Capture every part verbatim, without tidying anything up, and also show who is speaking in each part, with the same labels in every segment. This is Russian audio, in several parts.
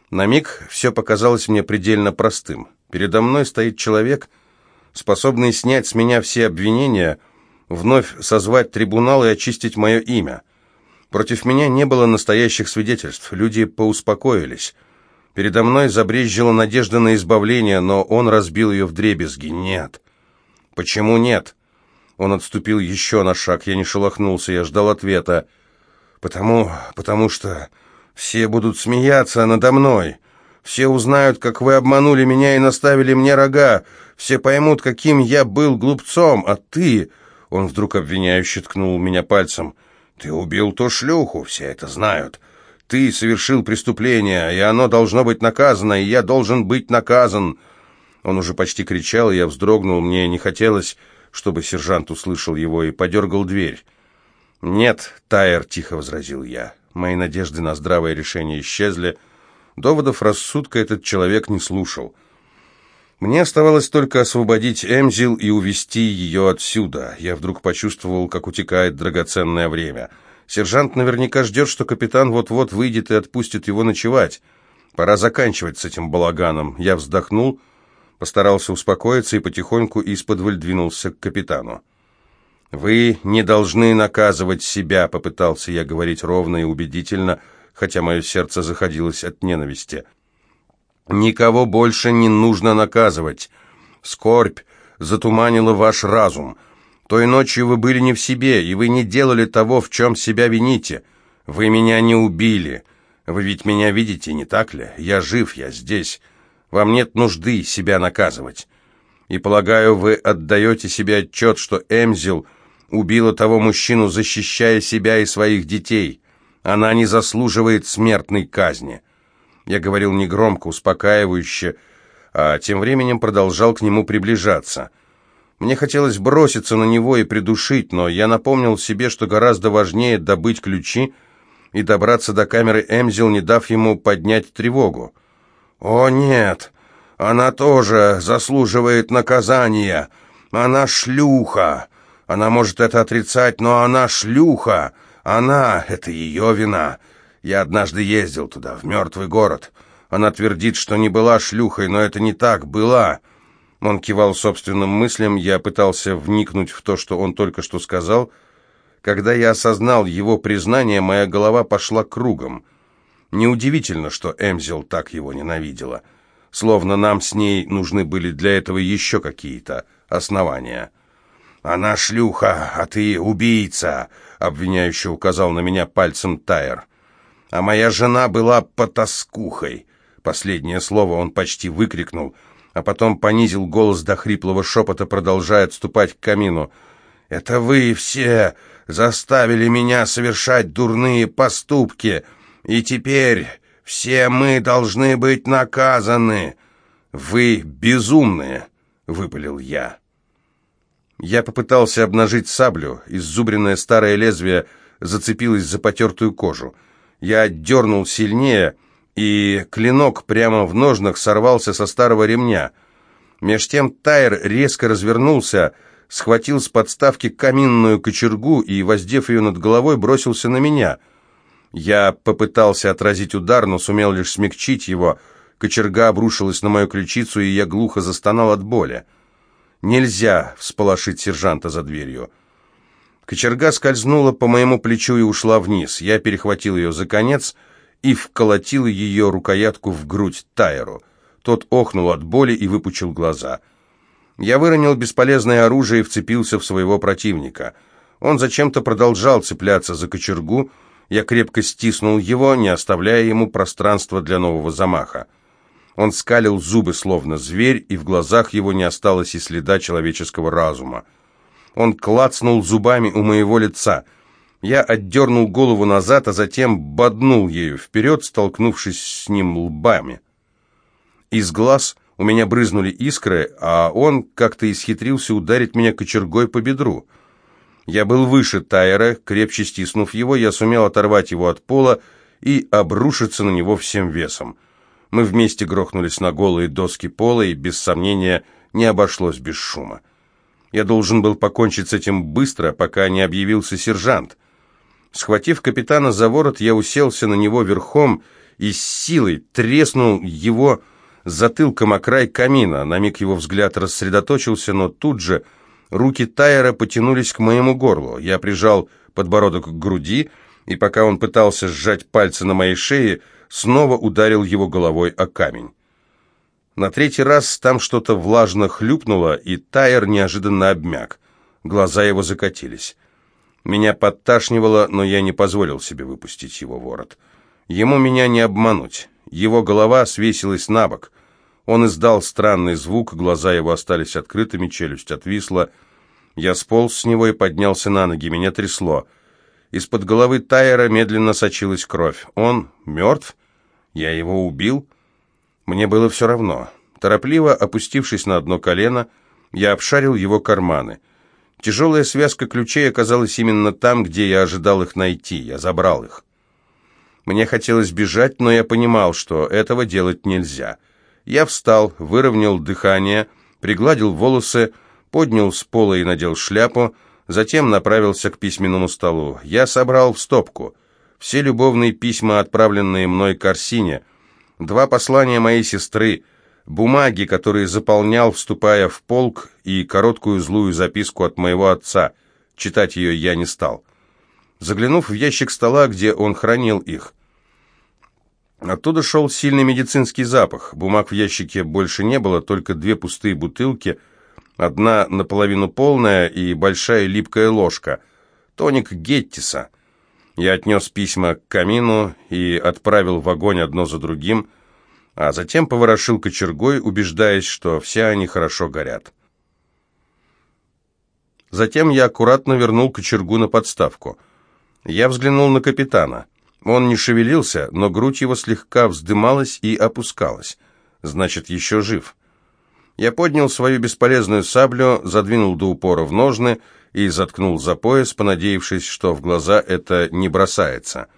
Speaker 1: На миг все показалось мне предельно простым. Передо мной стоит человек, способный снять с меня все обвинения, вновь созвать трибунал и очистить мое имя. Против меня не было настоящих свидетельств, люди поуспокоились. Передо мной забрезжила надежда на избавление, но он разбил ее вдребезги. Нет. Почему нет? Он отступил еще на шаг, я не шелохнулся, я ждал ответа. Потому, потому что все будут смеяться надо мной. Все узнают, как вы обманули меня и наставили мне рога. Все поймут, каким я был глупцом, а ты... Он вдруг обвиняюще ткнул меня пальцем. Ты убил ту шлюху, все это знают. Ты совершил преступление, и оно должно быть наказано, и я должен быть наказан. Он уже почти кричал, и я вздрогнул, мне не хотелось, чтобы сержант услышал его, и подергал дверь. «Нет, Тайер», — тихо возразил я. Мои надежды на здравое решение исчезли. Доводов рассудка этот человек не слушал. Мне оставалось только освободить Эмзил и увести ее отсюда. Я вдруг почувствовал, как утекает драгоценное время. Сержант наверняка ждет, что капитан вот-вот выйдет и отпустит его ночевать. Пора заканчивать с этим балаганом. Я вздохнул, постарался успокоиться и потихоньку исподволь двинулся к капитану. «Вы не должны наказывать себя», — попытался я говорить ровно и убедительно, хотя мое сердце заходилось от ненависти. «Никого больше не нужно наказывать. Скорбь затуманила ваш разум. Той ночью вы были не в себе, и вы не делали того, в чем себя вините. Вы меня не убили. Вы ведь меня видите, не так ли? Я жив, я здесь. Вам нет нужды себя наказывать. И, полагаю, вы отдаете себе отчет, что Эмзил убила того мужчину, защищая себя и своих детей. Она не заслуживает смертной казни». Я говорил негромко, успокаивающе, а тем временем продолжал к нему приближаться. Мне хотелось броситься на него и придушить, но я напомнил себе, что гораздо важнее добыть ключи и добраться до камеры Эмзил, не дав ему поднять тревогу. «О, нет, она тоже заслуживает наказания. Она шлюха. Она может это отрицать, но она шлюха. Она — это ее вина. Я однажды ездил туда, в мертвый город. Она твердит, что не была шлюхой, но это не так, была». Он кивал собственным мыслям, я пытался вникнуть в то, что он только что сказал. Когда я осознал его признание, моя голова пошла кругом. Неудивительно, что Эмзил так его ненавидела. Словно нам с ней нужны были для этого еще какие-то основания. «Она шлюха, а ты убийца», — обвиняюще указал на меня пальцем Тайер. «А моя жена была потаскухой». Последнее слово он почти выкрикнул, а потом понизил голос до хриплого шепота, продолжая отступать к камину. «Это вы все заставили меня совершать дурные поступки, и теперь все мы должны быть наказаны». «Вы безумные», — выпалил я. Я попытался обнажить саблю, иззубренное старое лезвие зацепилось за потертую кожу. Я дернул сильнее, и клинок прямо в ножнах сорвался со старого ремня. Меж тем Тайер резко развернулся, схватил с подставки каминную кочергу и, воздев ее над головой, бросился на меня. Я попытался отразить удар, но сумел лишь смягчить его. Кочерга обрушилась на мою ключицу, и я глухо застонал от боли. Нельзя всполошить сержанта за дверью. Кочерга скользнула по моему плечу и ушла вниз. Я перехватил ее за конец и вколотил ее рукоятку в грудь Тайеру. Тот охнул от боли и выпучил глаза. Я выронил бесполезное оружие и вцепился в своего противника. Он зачем-то продолжал цепляться за кочергу. Я крепко стиснул его, не оставляя ему пространства для нового замаха. Он скалил зубы, словно зверь, и в глазах его не осталось и следа человеческого разума. Он клацнул зубами у моего лица. Я отдернул голову назад, а затем боднул ею вперед, столкнувшись с ним лбами. Из глаз у меня брызнули искры, а он как-то исхитрился ударить меня кочергой по бедру. Я был выше Тайера, крепче стиснув его, я сумел оторвать его от пола и обрушиться на него всем весом. Мы вместе грохнулись на голые доски пола, и, без сомнения, не обошлось без шума. Я должен был покончить с этим быстро, пока не объявился сержант. Схватив капитана за ворот, я уселся на него верхом и с силой треснул его затылком о край камина. На миг его взгляд рассредоточился, но тут же руки Тайера потянулись к моему горлу. Я прижал подбородок к груди, и пока он пытался сжать пальцы на моей шее, снова ударил его головой о камень. На третий раз там что-то влажно хлюпнуло, и Тайер неожиданно обмяк. Глаза его закатились. Меня подташнивало, но я не позволил себе выпустить его ворот. Ему меня не обмануть. Его голова свесилась на бок. Он издал странный звук, глаза его остались открытыми, челюсть отвисла. Я сполз с него и поднялся на ноги, меня трясло. Из-под головы Тайера медленно сочилась кровь. Он мертв? Я его убил? Мне было все равно. Торопливо опустившись на одно колено, я обшарил его карманы. Тяжелая связка ключей оказалась именно там, где я ожидал их найти. Я забрал их. Мне хотелось бежать, но я понимал, что этого делать нельзя. Я встал, выровнял дыхание, пригладил волосы, поднял с пола и надел шляпу, затем направился к письменному столу. Я собрал в стопку все любовные письма, отправленные мной к Арсине, два послания моей сестры, бумаги, которые заполнял, вступая в полк, и короткую злую записку от моего отца. Читать ее я не стал. Заглянув в ящик стола, где он хранил их, оттуда шел сильный медицинский запах. Бумаг в ящике больше не было, только две пустые бутылки, одна наполовину полная и большая липкая ложка. Тоник Геттиса. Я отнес письма к камину и отправил в огонь одно за другим, а затем поворошил кочергой, убеждаясь, что все они хорошо горят. Затем я аккуратно вернул кочергу на подставку. Я взглянул на капитана. Он не шевелился, но грудь его слегка вздымалась и опускалась. Значит, еще жив. Я поднял свою бесполезную саблю, задвинул до упора в ножны и заткнул за пояс, понадеявшись, что в глаза это не бросается.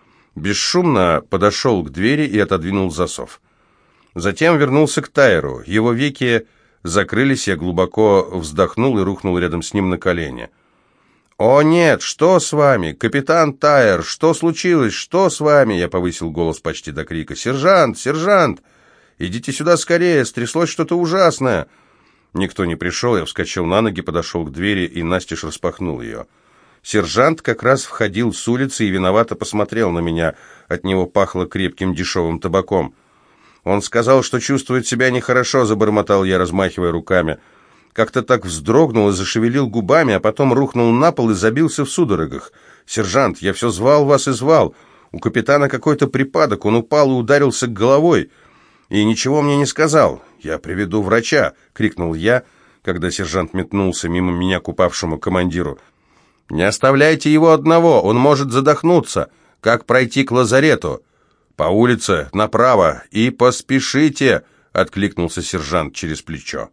Speaker 1: Бесшумно подошел к двери и отодвинул засов. Затем вернулся к Тайеру. Его веки закрылись, я глубоко вздохнул и рухнул рядом с ним на колени. «О нет, что с вами? Капитан Тайер, что случилось? Что с вами?» Я повысил голос почти до крика. «Сержант! Сержант! Идите сюда скорее! Стряслось что-то ужасное!» Никто не пришел, я вскочил на ноги, подошел к двери и настежь распахнул ее. Сержант как раз входил с улицы и виновато посмотрел на меня. От него пахло крепким дешевым табаком. «Он сказал, что чувствует себя нехорошо», — забормотал я, размахивая руками. Как-то так вздрогнул и зашевелил губами, а потом рухнул на пол и забился в судорогах. «Сержант, я все звал вас и звал. У капитана какой-то припадок, он упал и ударился головой. И ничего мне не сказал. Я приведу врача», — крикнул я, когда сержант метнулся мимо меня к упавшему командиру. «Не оставляйте его одного, он может задохнуться. Как пройти к лазарету?» «По улице, направо, и поспешите», — откликнулся сержант через плечо.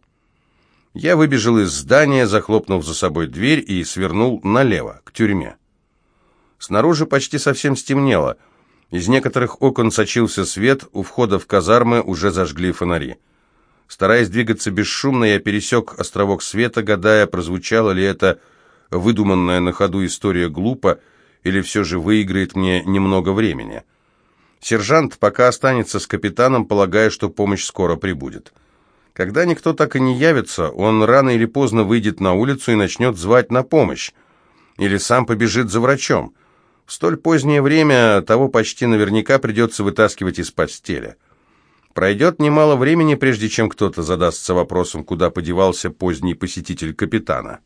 Speaker 1: Я выбежал из здания, захлопнув за собой дверь, и свернул налево, к тюрьме. Снаружи почти совсем стемнело. Из некоторых окон сочился свет, у входа в казармы уже зажгли фонари. Стараясь двигаться бесшумно, я пересек островок света, гадая, прозвучала ли это выдуманная на ходу история глупо, или все же выиграет мне немного времени. Сержант пока останется с капитаном, полагая, что помощь скоро прибудет. Когда никто так и не явится, он рано или поздно выйдет на улицу и начнет звать на помощь. Или сам побежит за врачом. В столь позднее время того почти наверняка придется вытаскивать из постели. Пройдет немало времени, прежде чем кто-то задастся вопросом, куда подевался поздний посетитель капитана.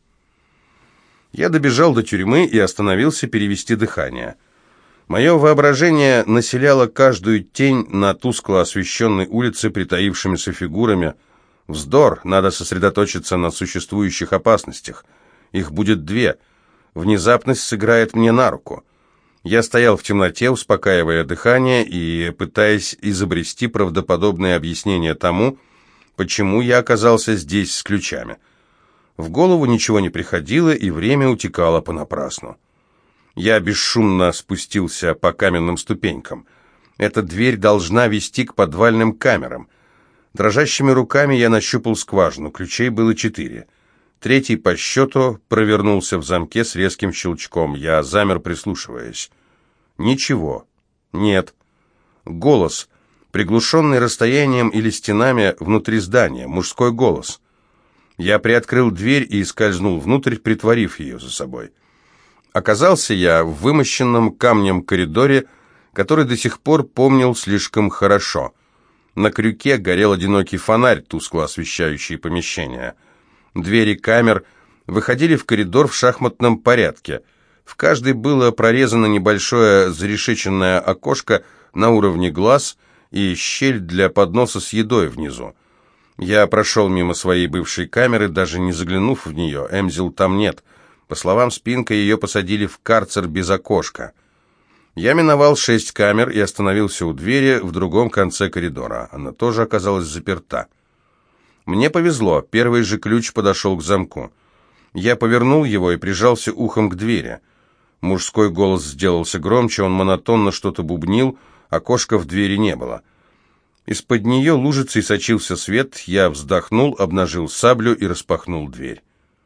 Speaker 1: Я добежал до тюрьмы и остановился перевести дыхание. Мое воображение населяло каждую тень на тускло освещенной улице притаившимися фигурами. Вздор, надо сосредоточиться на существующих опасностях. Их будет две. Внезапность сыграет мне на руку. Я стоял в темноте, успокаивая дыхание и пытаясь изобрести правдоподобное объяснение тому, почему я оказался здесь с ключами. В голову ничего не приходило, и время утекало понапрасну. Я бесшумно спустился по каменным ступенькам. Эта дверь должна вести к подвальным камерам. Дрожащими руками я нащупал скважину, ключей было четыре. Третий по счету провернулся в замке с резким щелчком. Я замер, прислушиваясь. Ничего. Нет. Голос, приглушенный расстоянием или стенами внутри здания, мужской голос. Я приоткрыл дверь и скользнул внутрь, притворив ее за собой. Оказался я в вымощенном камнем коридоре, который до сих пор помнил слишком хорошо. На крюке горел одинокий фонарь, тускло освещающий помещение. Двери камер выходили в коридор в шахматном порядке. В каждой было прорезано небольшое зарешеченное окошко на уровне глаз и щель для подноса с едой внизу. Я прошел мимо своей бывшей камеры, даже не заглянув в нее. Эмзел там нет. По словам Спинка, ее посадили в карцер без окошка. Я миновал шесть камер и остановился у двери в другом конце коридора. Она тоже оказалась заперта. Мне повезло, первый же ключ подошел к замку. Я повернул его и прижался ухом к двери. Мужской голос сделался громче, он монотонно что-то бубнил, окошка в двери не было. Из-под нее лужицей сочился свет, я вздохнул, обнажил саблю и распахнул дверь.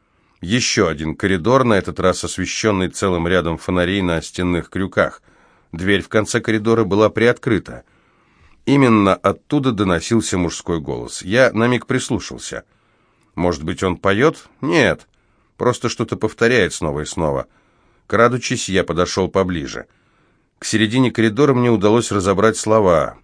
Speaker 1: Еще один коридор, на этот раз освещенный целым рядом фонарей на стенных крюках. Дверь в конце коридора была приоткрыта. Именно оттуда доносился мужской голос. Я на миг прислушался. Может быть, он поет? Нет, просто что-то повторяет снова и снова. Крадучись, я подошел поближе. К середине коридора мне удалось разобрать слова.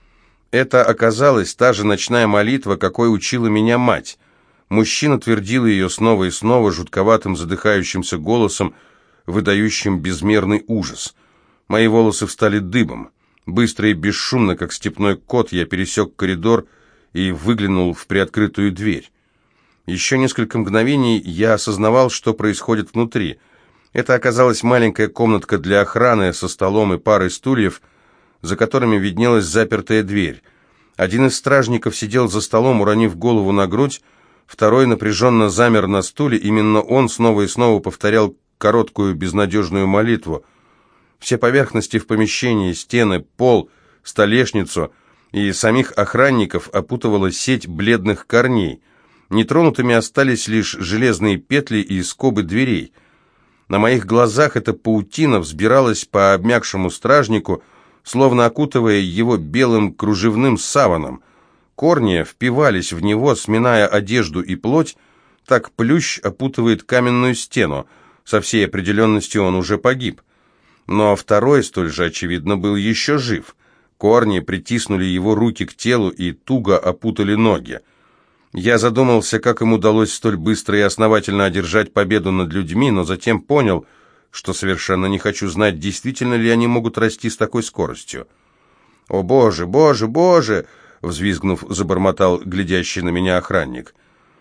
Speaker 1: Это оказалась та же ночная молитва, какой учила меня мать. Мужчина твердил ее снова и снова жутковатым задыхающимся голосом, выдающим безмерный ужас. Мои волосы встали дыбом. Быстро и бесшумно, как степной кот, я пересек коридор и выглянул в приоткрытую дверь. Еще несколько мгновений я осознавал, что происходит внутри. Это оказалась маленькая комнатка для охраны со столом и парой стульев, за которыми виднелась запертая дверь. Один из стражников сидел за столом, уронив голову на грудь, второй напряженно замер на стуле, именно он снова и снова повторял короткую безнадежную молитву. Все поверхности в помещении, стены, пол, столешницу и самих охранников опутывала сеть бледных корней. Нетронутыми остались лишь железные петли и скобы дверей. На моих глазах эта паутина взбиралась по обмякшему стражнику, словно окутывая его белым кружевным саваном. Корни впивались в него, сминая одежду и плоть, так плющ опутывает каменную стену. Со всей определенностью он уже погиб. Но второй, столь же очевидно, был еще жив. Корни притиснули его руки к телу и туго опутали ноги. Я задумался, как им удалось столь быстро и основательно одержать победу над людьми, но затем понял, что совершенно не хочу знать, действительно ли они могут расти с такой скоростью. «О, Боже, Боже, Боже!» — взвизгнув, забормотал глядящий на меня охранник.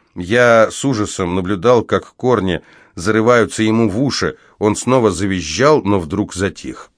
Speaker 1: Я с ужасом наблюдал, как корни зарываются ему в уши. Он снова завизжал, но вдруг затих.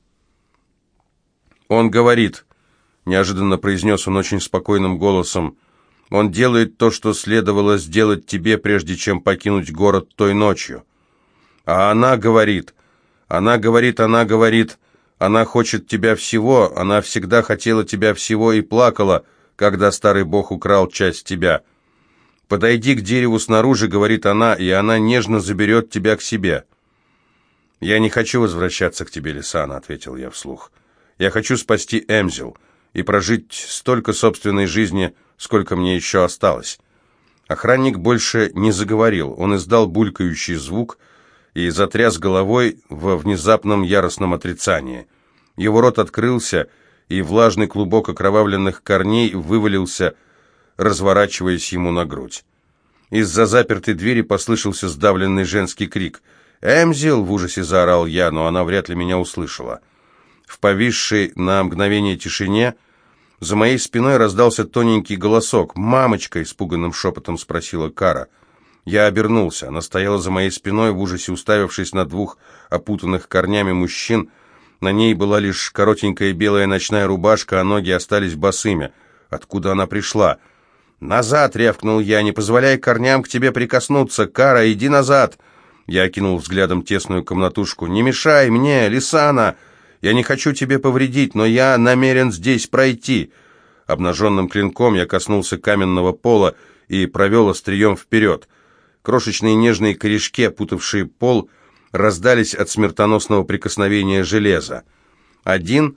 Speaker 1: «Он говорит», — неожиданно произнес он очень спокойным голосом, — «он делает то, что следовало сделать тебе, прежде чем покинуть город той ночью. А она говорит, она говорит, она говорит, она хочет тебя всего, она всегда хотела тебя всего и плакала, когда старый бог украл часть тебя. Подойди к дереву снаружи, говорит она, и она нежно заберет тебя к себе». «Я не хочу возвращаться к тебе, Лисана», — ответил я вслух. «Я хочу спасти Эмзел и прожить столько собственной жизни, сколько мне еще осталось». Охранник больше не заговорил, он издал булькающий звук и затряс головой во внезапном яростном отрицании. Его рот открылся, и влажный клубок окровавленных корней вывалился, разворачиваясь ему на грудь. Из-за запертой двери послышался сдавленный женский крик. «Эмзел!» — в ужасе заорал я, но она вряд ли меня услышала. В повисшей на мгновение тишине за моей спиной раздался тоненький голосок. «Мамочка!» — испуганным шепотом спросила Кара. Я обернулся. Она стояла за моей спиной, в ужасе уставившись на двух опутанных корнями мужчин. На ней была лишь коротенькая белая ночная рубашка, а ноги остались босыми. Откуда она пришла? «Назад!» — рявкнул я. «Не позволяй корням к тебе прикоснуться! Кара, иди назад!» Я окинул взглядом тесную комнатушку. «Не мешай мне, Лисана! Я не хочу тебе повредить, но я намерен здесь пройти!» Обнаженным клинком я коснулся каменного пола и провел острием вперед. Крошечные нежные корешки, опутавшие пол, раздались от смертоносного прикосновения железа. Один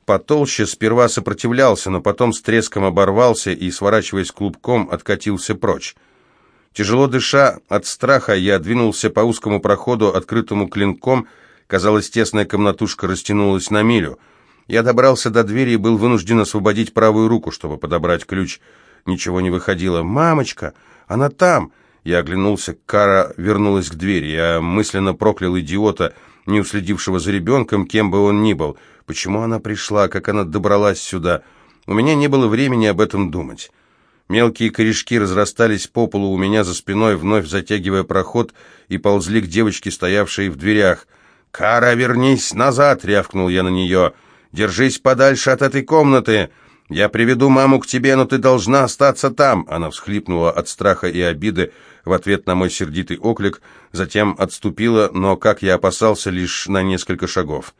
Speaker 1: потолще сперва сопротивлялся, но потом с треском оборвался и, сворачиваясь клубком, откатился прочь. Тяжело дыша от страха, я двинулся по узкому проходу, открытому клинком. Казалось, тесная комнатушка растянулась на милю. Я добрался до двери и был вынужден освободить правую руку, чтобы подобрать ключ. Ничего не выходило. «Мамочка! Она там!» Я оглянулся, Кара вернулась к двери. Я мысленно проклял идиота, не уследившего за ребенком, кем бы он ни был. Почему она пришла, как она добралась сюда? У меня не было времени об этом думать. Мелкие корешки разрастались по полу у меня за спиной, вновь затягивая проход, и ползли к девочке, стоявшей в дверях. «Кара, вернись назад!» — рявкнул я на нее. «Держись подальше от этой комнаты! Я приведу маму к тебе, но ты должна остаться там!» Она всхлипнула от страха и обиды в ответ на мой сердитый оклик, затем отступила, но, как я опасался, лишь на несколько шагов.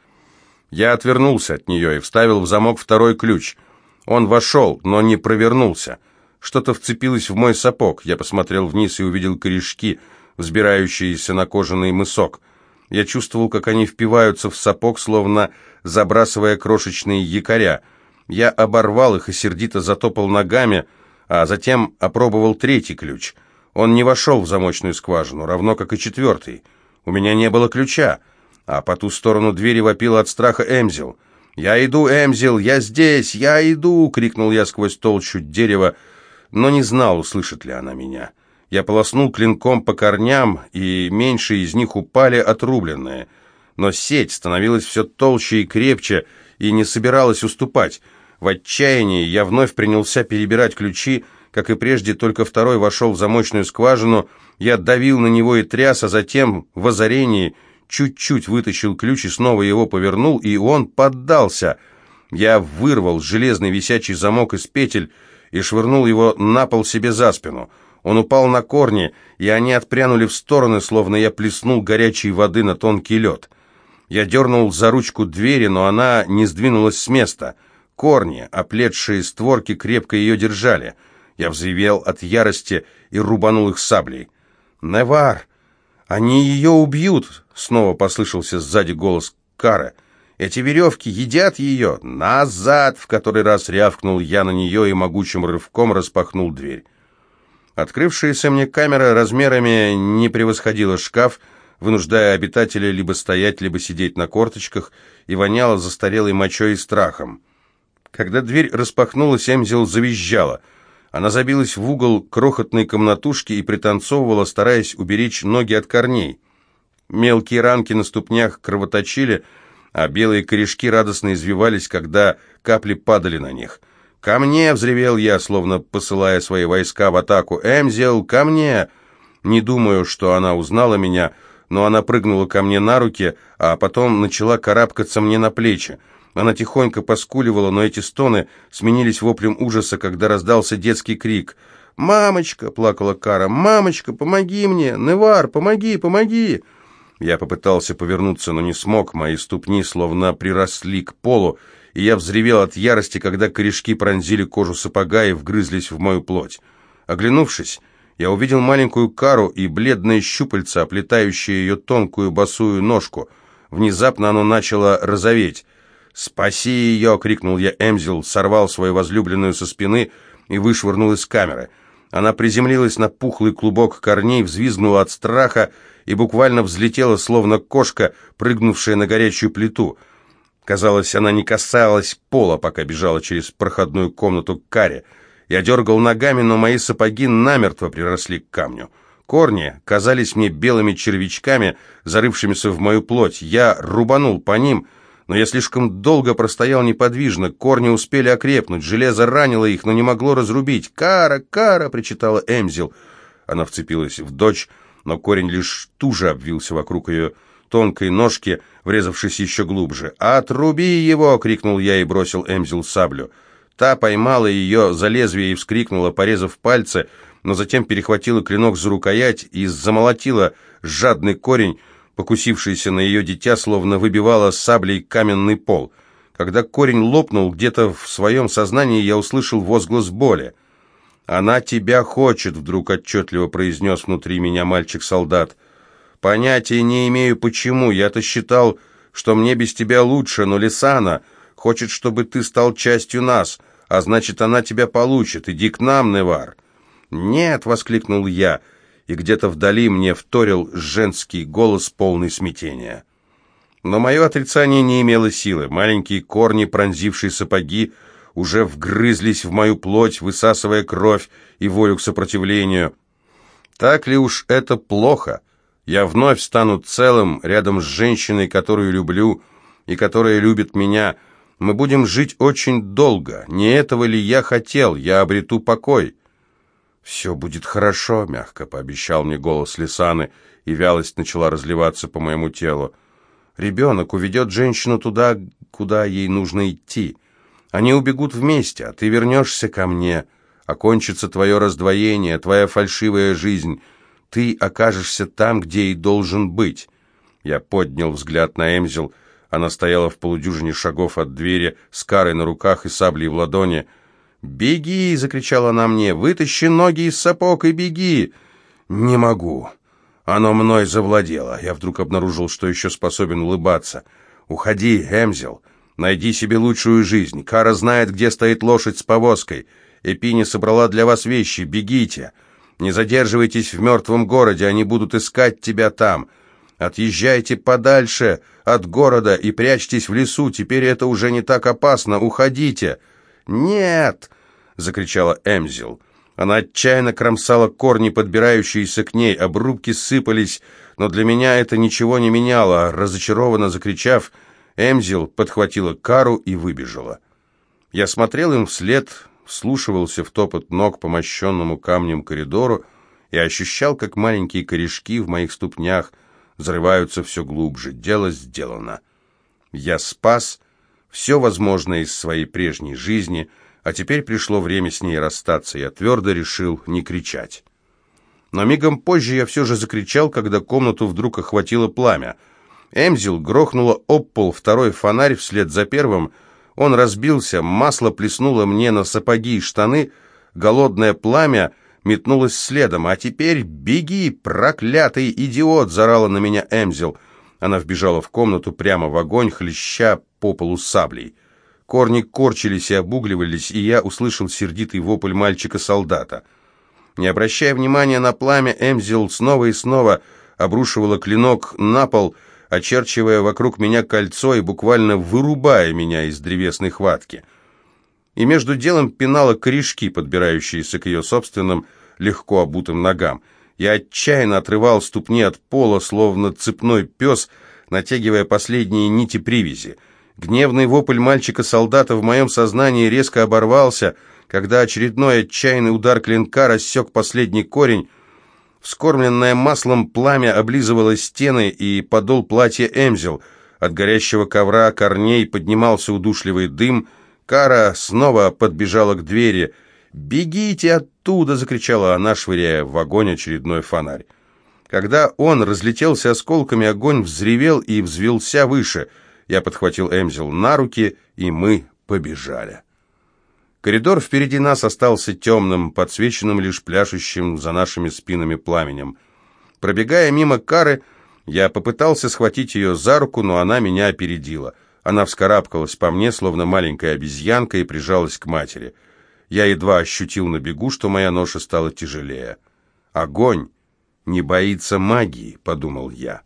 Speaker 1: Я отвернулся от нее и вставил в замок второй ключ. Он вошел, но не провернулся. Что-то вцепилось в мой сапог. Я посмотрел вниз и увидел корешки, взбирающиеся на кожаный мысок. Я чувствовал, как они впиваются в сапог, словно забрасывая крошечные якоря. Я оборвал их и сердито затопал ногами, а затем опробовал третий ключ. Он не вошел в замочную скважину, равно как и четвертый. У меня не было ключа, а по ту сторону двери вопила от страха Эмзел. «Я иду, Эмзел, я здесь, я иду!» — крикнул я сквозь толщу дерева, но не знал, услышит ли она меня. Я полоснул клинком по корням, и меньшие из них упали отрубленные. Но сеть становилась все толще и крепче, и не собиралась уступать. В отчаянии я вновь принялся перебирать ключи, как и прежде, только второй вошел в замочную скважину. Я давил на него и тряс, а затем, в озарении, чуть-чуть вытащил ключ и снова его повернул, и он поддался. Я вырвал железный висячий замок из петель и швырнул его на пол себе за спину. Он упал на корни, и они отпрянули в стороны, словно я плеснул горячей воды на тонкий лед. Я дернул за ручку двери, но она не сдвинулась с места. Корни, оплетшие створки, крепко ее держали. Я взревел от ярости и рубанул их саблей. «Невар! Они ее убьют!» — снова послышался сзади голос Кары. «Эти веревки едят ее! Назад!» — в который раз рявкнул я на нее и могучим рывком распахнул дверь. Открывшаяся мне камера размерами не превосходила шкаф, вынуждая обитателя либо стоять, либо сидеть на корточках, и воняла застарелой мочой и страхом. Когда дверь распахнулась, Эмзел завизжала. Она забилась в угол крохотной комнатушки и пританцовывала, стараясь уберечь ноги от корней. Мелкие ранки на ступнях кровоточили, а белые корешки радостно извивались, когда капли падали на них. «Ко мне!» — взревел я, словно посылая свои войска в атаку. «Эмзел, ко мне!» Не думаю, что она узнала меня, но она прыгнула ко мне на руки, а потом начала карабкаться мне на плечи. Она тихонько поскуливала, но эти стоны сменились воплем ужаса, когда раздался детский крик. «Мамочка!» — плакала Кара. «Мамочка, помоги мне! Невар, помоги, помоги!» Я попытался повернуться, но не смог. Мои ступни словно приросли к полу, и я взревел от ярости, когда корешки пронзили кожу сапога и вгрызлись в мою плоть. Оглянувшись, я увидел маленькую Кару и бледное щупальце, оплетающее ее тонкую босую ножку. Внезапно оно начало розоветь. «Спаси ее!» — крикнул я Эмзел, сорвал свою возлюбленную со спины и вышвырнул из камеры. Она приземлилась на пухлый клубок корней, взвизгнула от страха и буквально взлетела, словно кошка, прыгнувшая на горячую плиту. Казалось, она не касалась пола, пока бежала через проходную комнату к Каре. Я дергал ногами, но мои сапоги намертво приросли к камню. Корни казались мне белыми червячками, зарывшимися в мою плоть. Я рубанул по ним, но я слишком долго простоял неподвижно. Корни успели окрепнуть, железо ранило их, но не могло разрубить. «Кара, Кара!» — причитала Эмзел. Она вцепилась в дочь, но корень лишь туже обвился вокруг ее тонкой ножки, врезавшись еще глубже. «Отруби его!» — крикнул я и бросил Эмзел саблю. Та поймала ее за лезвие и вскрикнула, порезав пальцы, но затем перехватила клинок за рукоять и замолотила жадный корень, покусившийся на ее дитя, словно выбивала саблей каменный пол. Когда корень лопнул, где-то в своем сознании я услышал возглас боли. «Она тебя хочет», — вдруг отчетливо произнес внутри меня мальчик-солдат. «Понятия не имею, почему. Я-то считал, что мне без тебя лучше, но, Лисана, Хочет, чтобы ты стал частью нас, а значит, она тебя получит. Иди к нам, Невар». «Нет!» — воскликнул я, и где-то вдали мне вторил женский голос, полный смятения. Но мое отрицание не имело силы. Маленькие корни, пронзившие сапоги, уже вгрызлись в мою плоть, высасывая кровь и волю к сопротивлению. Так ли уж это плохо? Я вновь стану целым рядом с женщиной, которую люблю и которая любит меня. Мы будем жить очень долго. Не этого ли я хотел? Я обрету покой. «Все будет хорошо», — мягко пообещал мне голос Лисаны, и вялость начала разливаться по моему телу. «Ребенок уведет женщину туда, куда ей нужно идти. Они убегут вместе, а ты вернешься ко мне. Окончится твое раздвоение, твоя фальшивая жизнь. Ты окажешься там, где и должен быть». Я поднял взгляд на Эмзел. Она стояла в полудюжине шагов от двери, с карой на руках и саблей в ладони. «Беги!» — закричала она мне. «Вытащи ноги из сапог и беги!» «Не могу. Оно мной завладело». Я вдруг обнаружил, что еще способен улыбаться. «Уходи, Эмзел. Найди себе лучшую жизнь. Кара знает, где стоит лошадь с повозкой. Эпини собрала для вас вещи. Бегите. Не задерживайтесь в мертвом городе. Они будут искать тебя там. Отъезжайте подальше от города и прячьтесь в лесу. Теперь это уже не так опасно. Уходите». «Нет!» — закричала Эмзел. Она отчаянно кромсала корни, подбирающиеся к ней, обрубки сыпались, но для меня это ничего не меняло. Разочарованно закричав, Эмзел подхватила Кару и выбежала. Я смотрел им вслед, вслушивался в топот ног по мощенному камнем коридору и ощущал, как маленькие корешки в моих ступнях взрываются все глубже. Дело сделано. Я спас все возможное из своей прежней жизни, а теперь пришло время с ней расстаться. Я твердо решил не кричать. Но мигом позже я все же закричал, когда комнату вдруг охватило пламя. Эмзел грохнула об пол второй фонарь вслед за первым. Он разбился, масло плеснуло мне на сапоги и штаны, голодное пламя метнулось следом. «А теперь беги, проклятый идиот!» — заорала на меня Эмзел. Она вбежала в комнату прямо в огонь, хлеща по полу саблей. Корни корчились и обугливались, и я услышал сердитый вопль мальчика-солдата. Не обращая внимания на пламя, Эмзел снова и снова обрушивала клинок на пол, очерчивая вокруг меня кольцо и буквально вырубая меня из древесной хватки. И между делом пинала корешки, подбирающиеся к ее собственным легко обутым ногам. Я отчаянно отрывал ступни от пола, словно цепной пес, натягивая последние нити привязи. Гневный вопль мальчика-солдата в моем сознании резко оборвался, когда очередной отчаянный удар клинка рассек последний корень. Вскормленное маслом пламя облизывало стены и подол платья Эмзел. От горящего ковра корней поднимался удушливый дым. Кара снова подбежала к двери. «Бегите оттуда!» — закричала она, швыряя в огонь очередной фонарь. Когда он разлетелся осколками, огонь взревел и взвился выше. Я подхватил Эмзел на руки, и мы побежали. Коридор впереди нас остался темным, подсвеченным лишь пляшущим за нашими спинами пламенем. Пробегая мимо Кары, я попытался схватить ее за руку, но она меня опередила. Она вскарабкалась по мне, словно маленькая обезьянка, и прижалась к матери. Я едва ощутил на бегу, что моя ноша стала тяжелее. «Огонь не боится магии», — подумал я.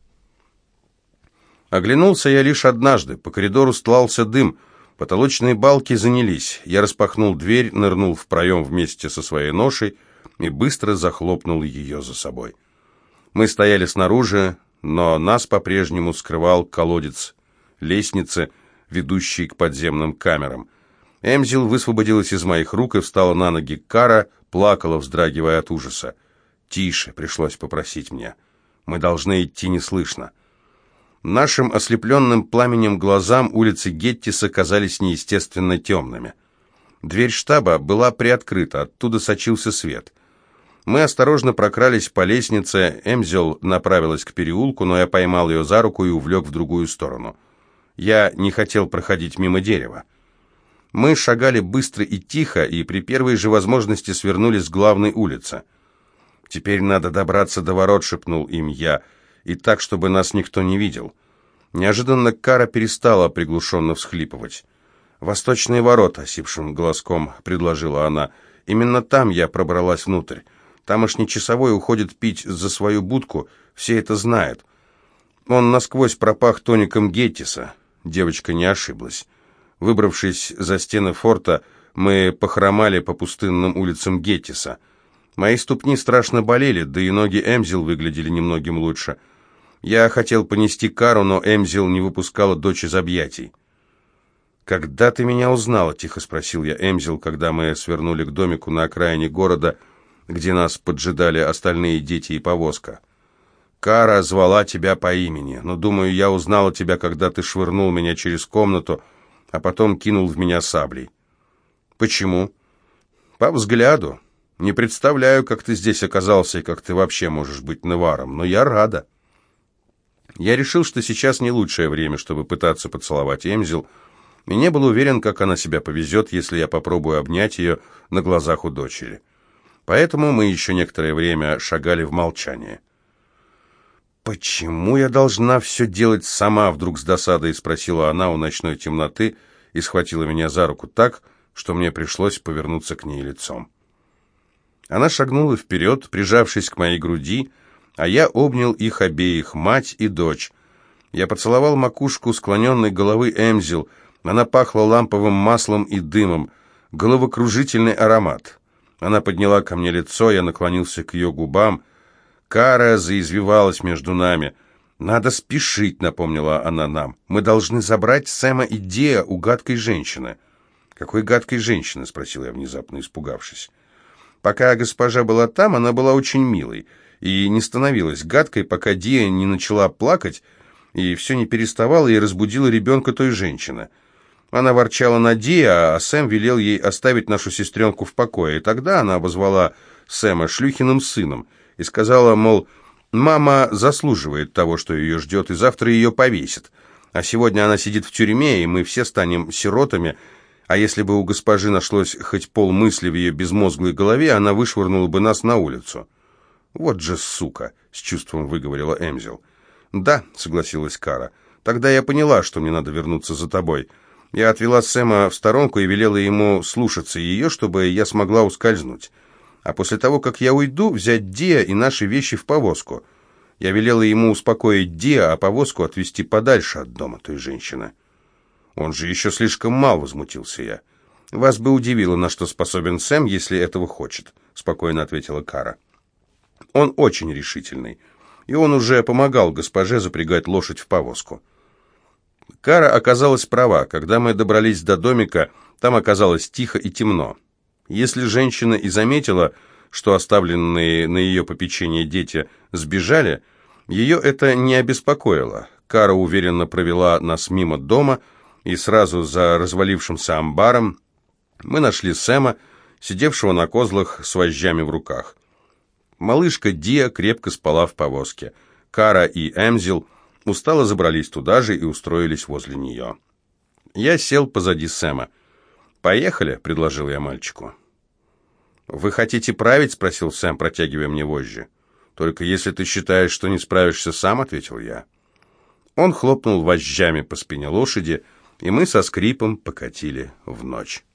Speaker 1: Оглянулся я лишь однажды. По коридору стлался дым. Потолочные балки занялись. Я распахнул дверь, нырнул в проем вместе со своей ношей и быстро захлопнул ее за собой. Мы стояли снаружи, но нас по-прежнему скрывал колодец лестницы, ведущей к подземным камерам. Эмзел высвободилась из моих рук и встала на ноги. Кара плакала, вздрагивая от ужаса. «Тише», — пришлось попросить мне. «Мы должны идти неслышно». Нашим ослепленным пламенем глазам улицы Геттиса казались неестественно темными. Дверь штаба была приоткрыта, оттуда сочился свет. Мы осторожно прокрались по лестнице. Эмзел направилась к переулку, но я поймал ее за руку и увлек в другую сторону. Я не хотел проходить мимо дерева. Мы шагали быстро и тихо, и при первой же возможности свернули с главной улицы. «Теперь надо добраться до ворот», — шепнул им я, и так, чтобы нас никто не видел. Неожиданно Кара перестала приглушенно всхлипывать. «Восточные ворота», — осипшим голоском предложила она. «Именно там я пробралась внутрь. Тамошний часовой уходит пить за свою будку, все это знают. Он насквозь пропах тоником Геттиса». Девочка не ошиблась. Выбравшись за стены форта, мы похромали по пустынным улицам Геттиса. Мои ступни страшно болели, да и ноги Эмзел выглядели немногим лучше. Я хотел понести Кару, но Эмзел не выпускала дочь из объятий. «Когда ты меня узнала?» — тихо спросил я Эмзел, когда мы свернули к домику на окраине города, где нас поджидали остальные дети и повозка. «Кара звала тебя по имени, но, думаю, я узнала тебя, когда ты швырнул меня через комнату, а потом кинул в меня саблей». «Почему?» «По взгляду. Не представляю, как ты здесь оказался и как ты вообще можешь быть Неваром, но я рада». Я решил, что сейчас не лучшее время, чтобы пытаться поцеловать Эмзел, и не был уверен, как она себя повезет, если я попробую обнять ее на глазах у дочери. Поэтому мы еще некоторое время шагали в молчании. «Почему я должна все делать сама?» — вдруг с досадой спросила она у ночной темноты и схватила меня за руку так, что мне пришлось повернуться к ней лицом. Она шагнула вперед, прижавшись к моей груди, а я обнял их обеих, мать и дочь. Я поцеловал макушку склоненной головы Эмзел. Она пахла ламповым маслом и дымом, головокружительный аромат. Она подняла ко мне лицо, я наклонился к ее губам. Кара заизвивалась между нами. «Надо спешить», — напомнила она нам. «Мы должны забрать Сэма и Деа у гадкой женщины». «Какой гадкой женщины?» — спросил я, внезапно испугавшись. Пока госпожа была там, она была очень милой и не становилась гадкой, пока Деа не начала плакать и все не переставала и разбудила ребенка той женщины. Она ворчала на Деа, а Сэм велел ей оставить нашу сестренку в покое, и тогда она обозвала Сэма шлюхиным сыном и сказала, мол, мама заслуживает того, что ее ждет, и завтра ее повесят. А сегодня она сидит в тюрьме, и мы все станем сиротами, а если бы у госпожи нашлось хоть полмысли в ее безмозглой голове, она вышвырнула бы нас на улицу. «Вот же сука!» — с чувством выговорила Эмзел. «Да», — согласилась Кара, — «тогда я поняла, что мне надо вернуться за тобой. Я отвела Сэма в сторонку и велела ему слушаться ее, чтобы я смогла ускользнуть. А после того, как я уйду, взять Диа и наши вещи в повозку. Я велела ему успокоить Диа, а повозку отвезти подальше от дома той женщины». «Он же еще слишком мал», — возмутился я. «Вас бы удивило, на что способен Сэм, если этого хочет», — спокойно ответила Кара. «Он очень решительный, и он уже помогал госпоже запрягать лошадь в повозку». Кара оказалась права. Когда мы добрались до домика, там оказалось тихо и темно. Если женщина и заметила, что оставленные на ее попечение дети сбежали, ее это не обеспокоило. Кара уверенно провела нас мимо дома, и сразу за развалившимся амбаром мы нашли Сэма, сидевшего на козлах с вожжами в руках. Малышка Диа крепко спала в повозке. Кара и Эмзел устало забрались туда же и устроились возле нее. Я сел позади Сэма. «Поехали», — предложил я мальчику. «Вы хотите править?» — спросил Сэм, протягивая мне вожжи. «Только если ты считаешь, что не справишься сам», — ответил я. Он хлопнул вожжами по спине лошади, и мы со скрипом покатили в ночь.